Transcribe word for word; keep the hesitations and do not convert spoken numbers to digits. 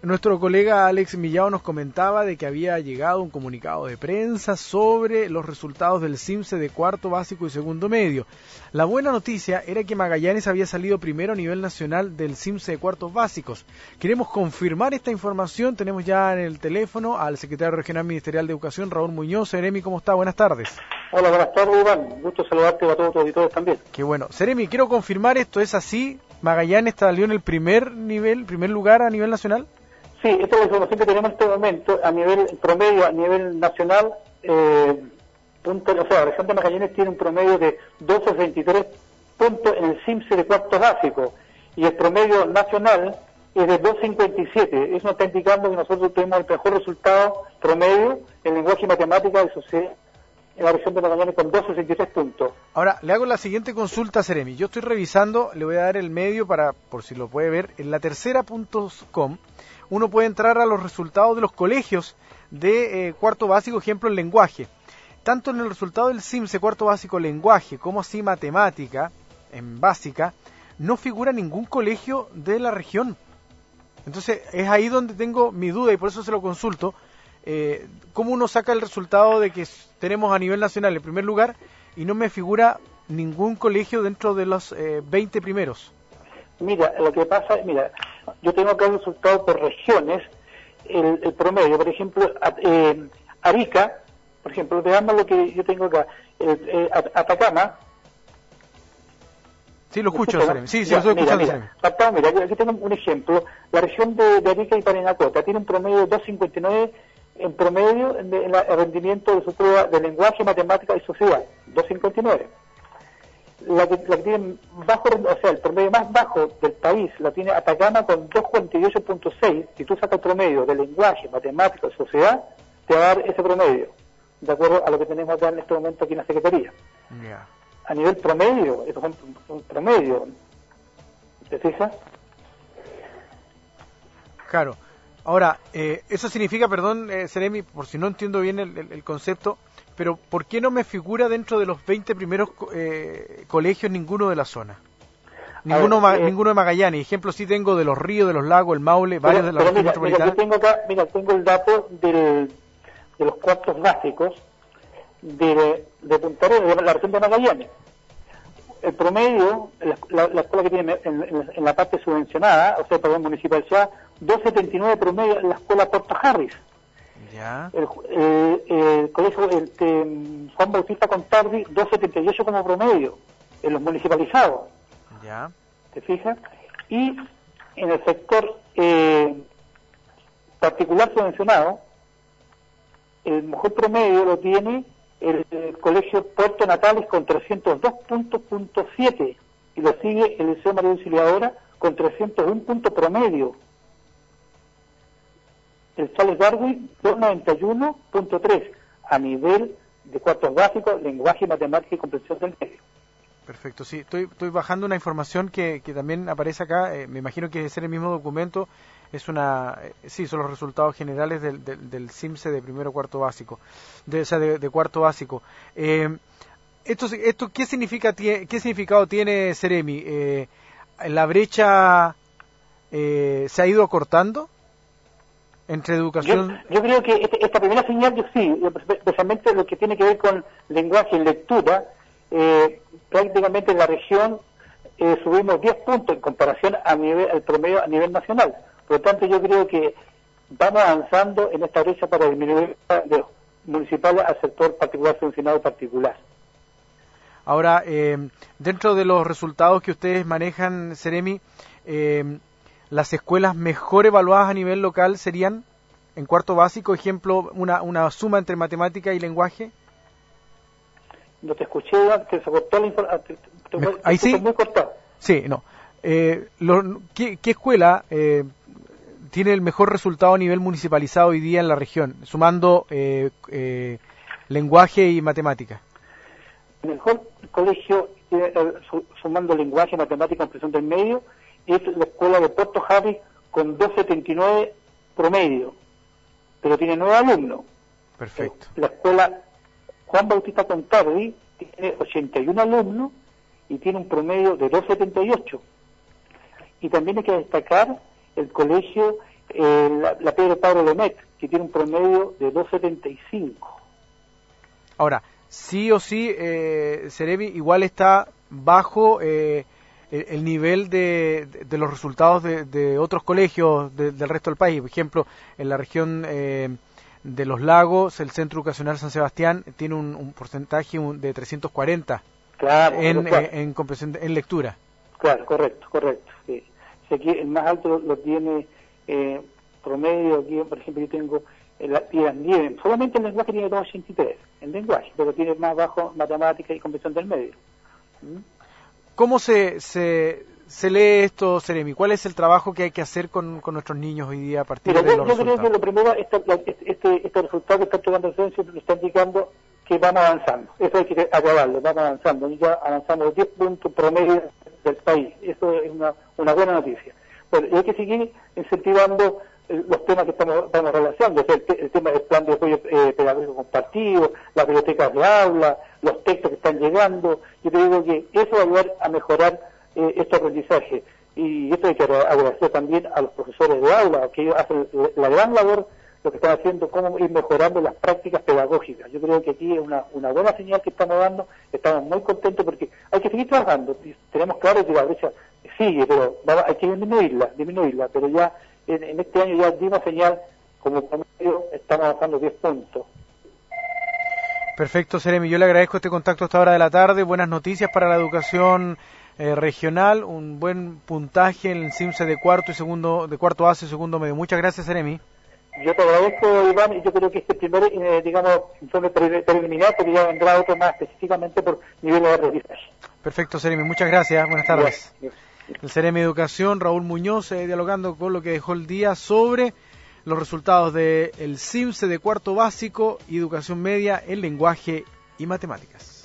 Nuestro colega Alex Millao nos comentaba de que había llegado un comunicado de prensa sobre los resultados del CIMSE de cuarto básico y segundo medio. La buena noticia era que Magallanes había salido primero a nivel nacional del CIMSE de cuartos básicos. Queremos confirmar esta información. Tenemos ya en el teléfono al secretario regional ministerial de Educación, Raúl Muñoz. Seremi, ¿cómo está? Buenas tardes. Hola, buenas tardes, Iván. Gusto saludarte a todos tus auditores también. Qué bueno. Seremi, quiero confirmar esto, ¿es así? ¿Magallanes salió en el primer nivel, primer lugar a nivel nacional? Sí, esta es la información que tenemos en este momento a nivel promedio, a nivel nacional. Eh, punto, o sea, la región de Magallanes tiene un promedio de doce coma sesenta y tres puntos en el CIMSE de cuartos básicos y el promedio nacional es de dos coma cincuenta y siete. Eso nos está indicando que nosotros tenemos el mejor resultado promedio en lenguaje y matemáticas de sociedad en la región de Magallanes con dos coma sesenta y tres puntos. Ahora, le hago la siguiente consulta, Seremi. Yo estoy revisando, le voy a dar el medio para, por si lo puede ver, en la tercera punto com. Uno puede entrar a los resultados de los colegios de eh, cuarto básico, ejemplo, en lenguaje. Tanto en el resultado del CIMSE cuarto básico lenguaje como así matemática, en básica, no figura ningún colegio de la región. Entonces, es ahí donde tengo mi duda y por eso se lo consulto. Eh, ¿Cómo uno saca el resultado de que tenemos a nivel nacional el primer lugar y no me figura ningún colegio dentro de los eh, veinte primeros? Mira, lo que pasa, mira, yo tengo acá el resultado por regiones, el, el promedio, por ejemplo, eh, Arica, por ejemplo, veamos lo que yo tengo acá, el, eh, Atacama. Sí, lo escucho, Seremi. Sí, sí, ya, lo estoy mira, escuchando, mira, Atacama, mira, aquí tengo un ejemplo, la región de, de Arica y Parinacota tiene un promedio de dos coma cincuenta y nueve en promedio en, en la, el rendimiento de su prueba de lenguaje, matemática y sociedad, dos coma cincuenta y nueve. La que, la que tiene bajo, o sea, el promedio más bajo del país la tiene Atacama con dos cuarenta y ocho punto seis. Si tú sacas el promedio de lenguaje, matemática y sociedad, te va a dar ese promedio, de acuerdo a lo que tenemos acá en este momento aquí en la Secretaría. Yeah. A nivel promedio, estos son un promedio, ¿te fijas? Claro. Ahora, eh, eso significa, perdón, eh, Seremi, por si no entiendo bien el, el, el concepto, pero ¿por qué no me figura dentro de los veinte primeros eh, colegios ninguno de la zona? Ninguno, ver, eh, ninguno de Magallanes. Ejemplo, sí tengo de los Ríos, de los Lagos, el Maule, pero, varios de la pero región mira, metropolitana. Mira, yo tengo acá, mira, tengo el dato del, de los cuartos básicos de, de Punta Arenas, de la región de Magallanes. El promedio, la, la, la escuela que tiene en, en, en la parte subvencionada, o sea, perdón, municipalidad, dos coma setenta y nueve promedio en la escuela Puerto Harris. Ya. El, eh, el colegio el, eh, Juan Bautista Contardi, dos coma setenta y ocho como promedio en los municipalizados. Ya. ¿Te fijas? Y en el sector eh, particular subvencionado, el mejor promedio lo tiene el, el colegio Puerto Natales con trescientos dos puntos, punto siete, y lo sigue el Liceo María Auxiliadora con trescientos uno puntos promedio. El Charles Darwin, doscientos noventa y uno punto tres, a nivel de cuartos básicos, lenguaje, matemática y comprensión del medio. Perfecto, sí, estoy, estoy bajando una información que, que también aparece acá, eh, me imagino que debe ser el mismo documento, es una, eh, sí, son los resultados generales del, del, del CIMSE de primero cuarto básico, de, o sea, de, de cuarto básico. Eh, esto, esto, ¿qué significa, qué significado tiene, Seremi? Eh, ¿La brecha eh, se ha ido acortando entre educación? Yo, yo creo que este, esta primera señal, yo sí, especialmente lo que tiene que ver con lenguaje y lectura, eh, prácticamente en la región eh, subimos diez puntos en comparación a nivel, al promedio a nivel nacional. Por lo tanto, yo creo que vamos avanzando en esta brecha para disminuir de los municipales al sector particular subvencionado particular. Ahora, eh, dentro de los resultados que ustedes manejan, Seremi, eh, las escuelas mejor evaluadas a nivel local serían, en cuarto básico, ejemplo, una, una suma entre matemática y lenguaje. No te escuché, que se cortó la información. Ahí sí. Muy cortado. Sí, no. Eh, lo, ¿qué, ¿Qué escuela eh, tiene el mejor resultado a nivel municipalizado hoy día en la región, sumando eh, eh, lenguaje y matemática? El mejor colegio, eh, sumando lenguaje, matemática y comprensión del medio, es la escuela de Puerto Harris con dos coma setenta y nueve promedio, pero tiene nueve alumnos. Perfecto. La escuela Juan Bautista Contardi tiene ochenta y uno alumnos y tiene un promedio de dos coma setenta y ocho. Y también hay que destacar el colegio eh, la, la Pedro Pablo Lemet, que tiene un promedio de dos setenta y cinco. Ahora, sí o sí, eh, Seremi igual está bajo eh, el, el nivel de, de, de los resultados de, de otros colegios de, del resto del país. Por ejemplo, en la región eh, de Los Lagos, el Centro Educacional San Sebastián tiene un, un porcentaje de trescientos cuarenta claro, en, claro. eh, en, comprensión, en lectura. Claro, correcto, correcto. Sí. Si aquí el más alto lo, lo tiene eh, promedio, aquí por ejemplo yo tengo el Nieven, solamente el lenguaje tiene dos ochenta y tres, en lenguaje, pero tiene más bajo matemática y comprensión del medio. ¿Mm? ¿Cómo se, se, se lee esto, Seremi? ¿Cuál es el trabajo que hay que hacer con, con nuestros niños hoy día a partir Mira, de yo, los yo resultados? creo que lo primero, este, este, este resultado que está tomando el censo lo está indicando que vamos avanzando. Eso hay que acabarlo, vamos avanzando. Ya avanzamos los diez puntos promedio del país. Eso es una, una buena noticia. Bueno, y hay que seguir incentivando eh, los temas que estamos, estamos relacionando, o sea, el, el tema del plan de apoyo eh, pedagógico compartido, las bibliotecas de aula, los textos que están llegando. Yo te digo que eso va a ayudar a mejorar eh, este aprendizaje. Y esto hay que agradecer también a los profesores de aula, que ellos hacen la gran labor, lo que están haciendo, cómo ir mejorando las prácticas pedagógicas. Yo creo que aquí es una, una buena señal que estamos dando, estamos muy contentos porque hay que seguir trabajando. Tenemos claro que la brecha sigue, pero vamos, hay que disminuirla, disminuirla, pero ya en, en este año ya dimos señal, como promedio, estamos avanzando diez puntos. Perfecto, Seremi, yo le agradezco este contacto a esta hora de la tarde, buenas noticias para la educación eh, regional, un buen puntaje en el CIMSE de cuarto y segundo, de cuarto A y segundo medio. Muchas gracias, Seremi. Yo te agradezco, Iván, y yo creo que este primer, eh, digamos, informe preliminar, porque ya vendrá otro más específicamente por niveles de aprendizaje. Perfecto, Seremi, muchas gracias, buenas tardes. Yes, yes. El Seremi de Educación, Raúl Muñoz, eh, dialogando con lo que dejó el día sobre los resultados del CIMSE de cuarto básico y educación media en lenguaje y matemáticas.